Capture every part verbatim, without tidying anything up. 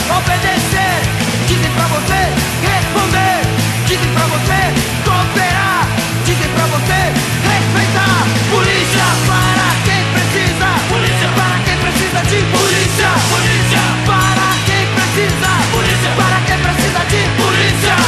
obedecer. Dizem pra você responder, dizem pra você cooperar, dizem pra você respeitar. Polícia para quem precisa, polícia para quem precisa de polícia, polícia para quem precisa, polícia para quem precisa de polícia.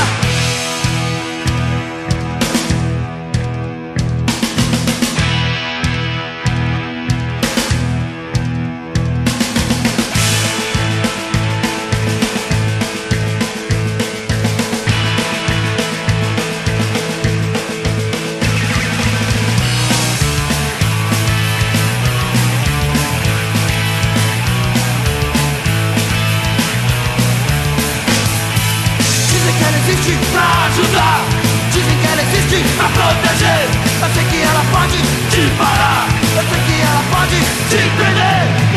Existe pra ajudar, dizem que ela existe pra proteger. Eu sei que ela pode te parar, eu sei que ela pode te prender.